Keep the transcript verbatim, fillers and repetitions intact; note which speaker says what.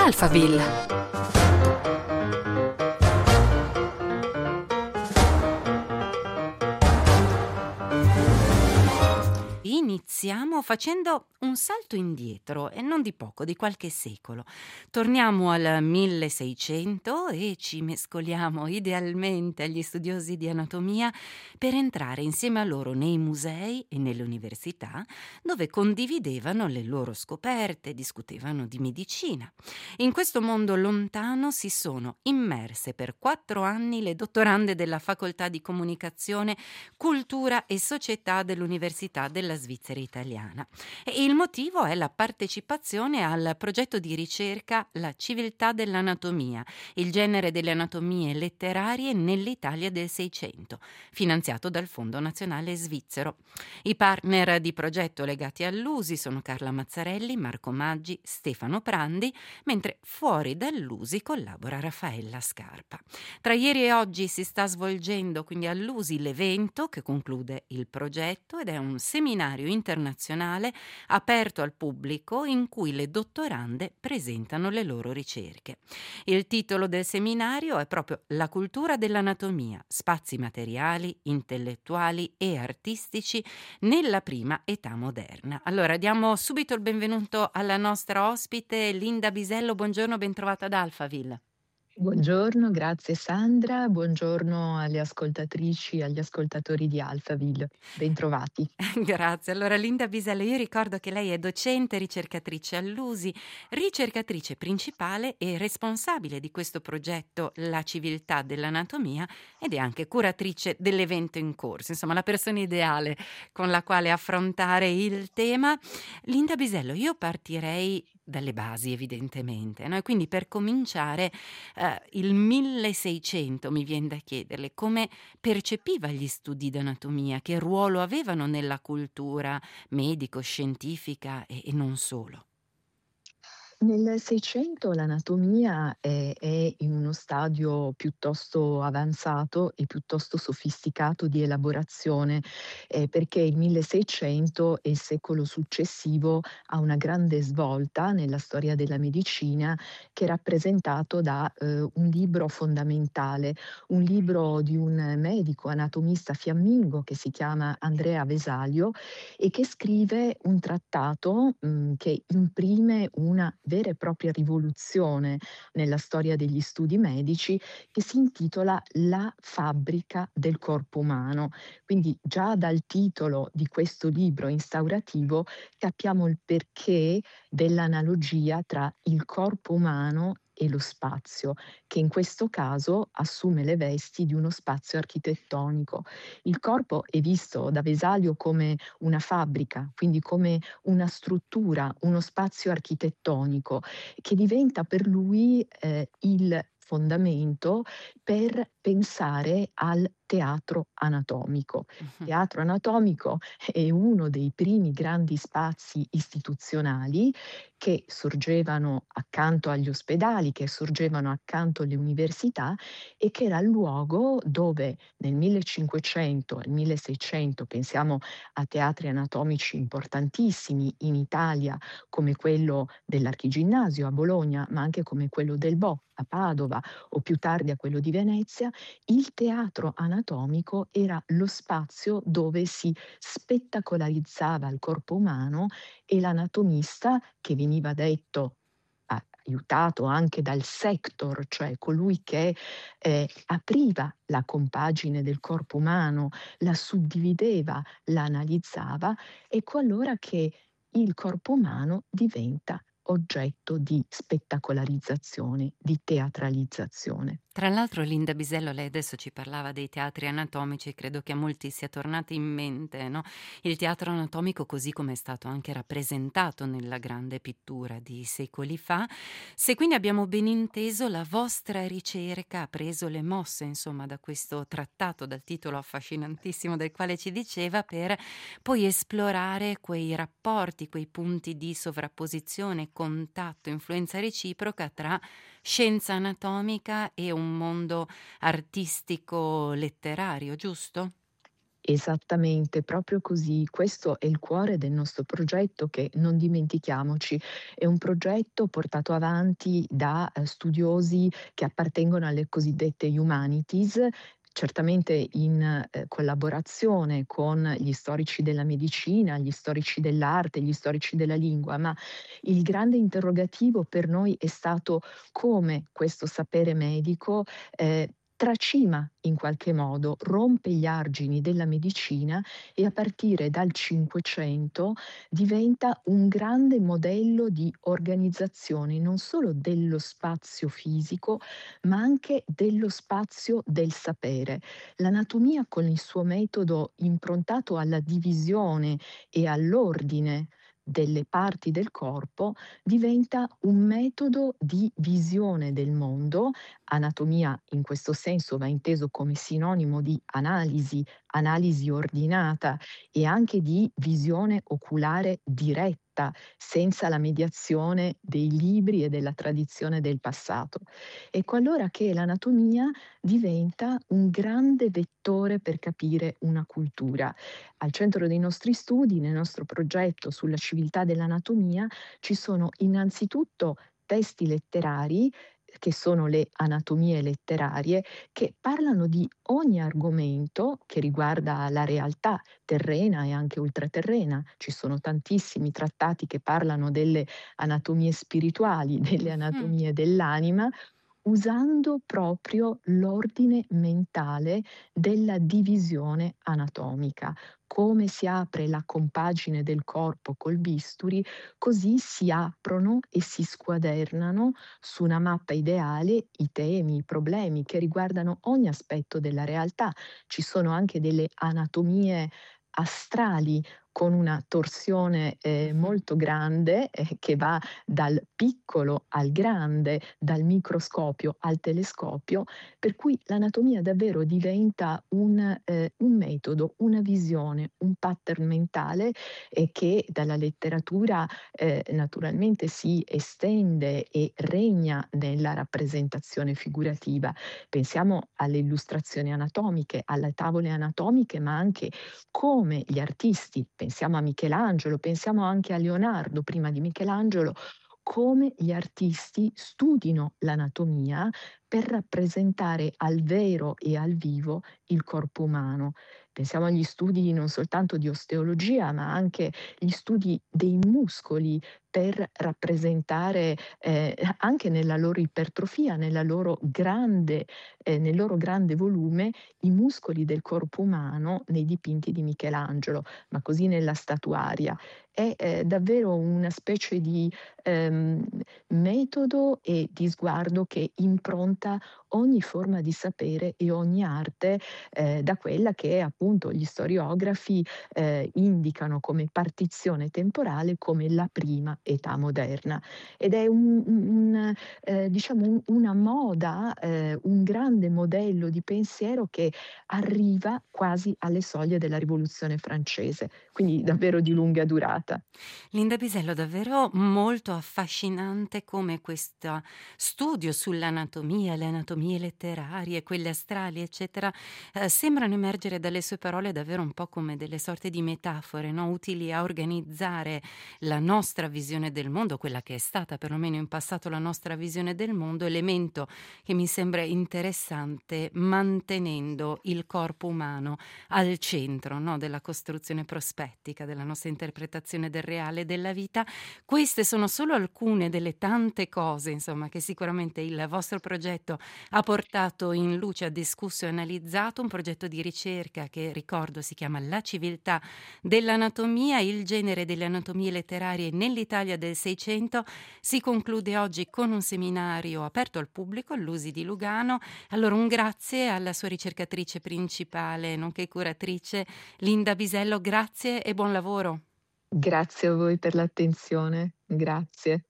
Speaker 1: Alphaville. Iniziamo facendo un salto indietro e non di poco, di qualche secolo. Torniamo al milleseicento e ci mescoliamo idealmente agli studiosi di anatomia per entrare insieme a loro nei musei e nelle università dove condividevano le loro scoperte, discutevano di medicina. In questo mondo lontano si sono immerse per quattro anni le dottorande della Facoltà di Comunicazione, Cultura e Società dell'Università della Svizzera Italiana. E il motivo è la partecipazione al progetto di ricerca La civiltà dell'anatomia, il genere delle anatomie letterarie nell'Italia del Seicento, finanziato dal Fondo Nazionale Svizzero. I partner di progetto legati all'U S I sono Carla Mazzarelli, Marco Maggi, Stefano Prandi, mentre fuori dall'U S I collabora Raffaella Scarpa. Tra ieri e oggi si sta svolgendo quindi all'U S I l'evento che conclude il progetto ed è un seminario internazionale aperto al pubblico in cui le dottorande presentano le loro ricerche. Il titolo del seminario è proprio La cultura dell'anatomia, spazi materiali, intellettuali e artistici nella prima età moderna. Allora diamo subito il benvenuto alla nostra ospite Linda Bisello. Buongiorno, bentrovata ad Alphaville.
Speaker 2: Buongiorno, grazie Sandra, buongiorno alle ascoltatrici e agli ascoltatori di Alphaville, bentrovati.
Speaker 1: Grazie. Allora Linda Bisello, io ricordo che lei è docente, ricercatrice all'U S I, ricercatrice principale e responsabile di questo progetto La civiltà dell'anatomia ed è anche curatrice dell'evento in corso, insomma la persona ideale con la quale affrontare il tema. Linda Bisello, io partirei dalle basi evidentemente, no? E quindi per cominciare eh, il milleseicento mi viene da chiederle come percepiva gli studi d'anatomia, che ruolo avevano nella cultura medico-scientifica e, e non solo.
Speaker 2: Nel Seicento l'anatomia è, è in uno stadio piuttosto avanzato e piuttosto sofisticato di elaborazione, eh, perché il milleseicento e il secolo successivo ha una grande svolta nella storia della medicina che è rappresentato da eh, un libro fondamentale, un libro di un medico anatomista fiammingo che si chiama Andrea Vesalio e che scrive un trattato mh, che imprime una vera e propria rivoluzione nella storia degli studi medici che si intitola La fabbrica del corpo umano. Quindi già dal titolo di questo libro instaurativo capiamo il perché dell'analogia tra il corpo umano e lo spazio, che in questo caso assume le vesti di uno spazio architettonico. Il corpo è visto da Vesalio come una fabbrica, quindi come una struttura, uno spazio architettonico che diventa per lui eh, il fondamento per pensare al teatro anatomico. Il
Speaker 1: Mhm.
Speaker 2: teatro anatomico è uno dei primi grandi spazi istituzionali che sorgevano accanto agli ospedali, che sorgevano accanto alle università e che era il luogo dove nel millecinquecento e milleseicento, pensiamo a teatri anatomici importantissimi in Italia come quello dell'Archiginnasio a Bologna, ma anche come quello del Bo a Padova o più tardi a quello di Venezia, il teatro anatomico era lo spazio dove si spettacolarizzava il corpo umano e l'anatomista, che veniva detto aiutato anche dal sector, cioè colui che eh, apriva la compagine del corpo umano, la suddivideva, la analizzava, ecco allora che il corpo umano diventa oggetto di spettacolarizzazione, di teatralizzazione.
Speaker 1: Tra l'altro Linda Bisello, lei adesso ci parlava dei teatri anatomici, credo che a molti sia tornato in mente, no? Il teatro anatomico così come è stato anche rappresentato nella grande pittura di secoli fa. Se quindi abbiamo ben inteso, la vostra ricerca ha preso le mosse, insomma, da questo trattato, dal titolo affascinantissimo del quale ci diceva, per poi esplorare quei rapporti, quei punti di sovrapposizione, contatto, influenza reciproca tra scienza anatomica e un mondo artistico letterario, giusto?
Speaker 2: Esattamente, proprio così. Questo è il cuore del nostro progetto che, non dimentichiamoci, è un progetto portato avanti da, ehm, studiosi che appartengono alle cosiddette humanities, certamente in, ehm, collaborazione con gli storici della medicina, gli storici dell'arte, gli storici della lingua, ma il grande interrogativo per noi è stato come questo sapere medico, ehm, tracima in qualche modo, rompe gli argini della medicina e a partire dal Cinquecento diventa un grande modello di organizzazione non solo dello spazio fisico, ma anche dello spazio del sapere. L'anatomia con il suo metodo improntato alla divisione e all'ordine delle parti del corpo diventa un metodo di visione del mondo. Anatomia in questo senso va inteso come sinonimo di analisi, analisi ordinata e anche di visione oculare diretta, senza la mediazione dei libri e della tradizione del passato. Ecco allora che l'anatomia diventa un grande vettore per capire una cultura. Al centro dei nostri studi, nel nostro progetto sulla civiltà dell'anatomia, ci sono innanzitutto testi letterari, che sono le anatomie letterarie, che parlano di ogni argomento che riguarda la realtà terrena e anche ultraterrena. Ci sono tantissimi trattati che parlano delle anatomie spirituali, delle
Speaker 1: Mh-mh.
Speaker 2: anatomie dell'anima, usando proprio l'ordine mentale della divisione anatomica. Come si apre la compagine del corpo col bisturi, così si aprono e si squadernano su una mappa ideale i temi, i problemi che riguardano ogni aspetto della realtà. Ci sono anche delle anatomie astrali con una torsione eh,
Speaker 1: Mh-mh.
Speaker 2: molto grande eh, che va dal piccolo al grande, dal microscopio al telescopio, per cui l'anatomia davvero diventa un, eh, un metodo, una visione, un pattern mentale eh, che dalla letteratura eh, naturalmente si estende e regna nella rappresentazione figurativa. Pensiamo alle illustrazioni anatomiche, alle tavole anatomiche, ma anche come gli artisti, pensiamo a Michelangelo, pensiamo anche a Leonardo prima di Michelangelo, come gli artisti studino l'anatomia per rappresentare al vero e al vivo il corpo umano. Pensiamo agli studi non soltanto di osteologia, ma anche gli studi dei muscoli per rappresentare eh, anche nella loro ipertrofia, nella loro grande, eh, nel loro grande volume, i muscoli del corpo umano nei dipinti di Michelangelo, ma così nella statuaria. È eh, davvero una specie di ehm, metodo e di sguardo che impronta ogni forma di sapere e ogni arte eh, da quella che appunto gli storiografi eh, indicano come partizione temporale come la prima età moderna. Ed è un, un, eh, diciamo un- una moda, eh, un grande modello di pensiero che arriva quasi alle soglie della rivoluzione francese, quindi davvero di lunga durata.
Speaker 1: Linda Bisello, davvero molto affascinante come questo studio sull'anatomia, le anatomie letterarie, quelle astrali, eccetera, eh, sembrano emergere dalle sue parole davvero un po' come delle sorte di metafore, no? Utili a organizzare la nostra visione del mondo, quella che è stata perlomeno in passato la nostra visione del mondo, elemento che mi sembra interessante mantenendo il corpo umano al centro, no, della costruzione prospettica, della nostra interpretazione del reale e della vita. Queste sono solo alcune delle tante cose, insomma, che sicuramente il vostro progetto ha portato in luce, ha discusso e analizzato, un progetto di ricerca che, ricordo, si chiama La civiltà dell'anatomia, il genere delle anatomie letterarie nell'Italia del Seicento. Si conclude oggi con un seminario aperto al pubblico all'U S I di Lugano. Allora un grazie alla sua ricercatrice principale, nonché curatrice, Linda Bisello, grazie e buon lavoro.
Speaker 2: Grazie a voi per l'attenzione. Grazie.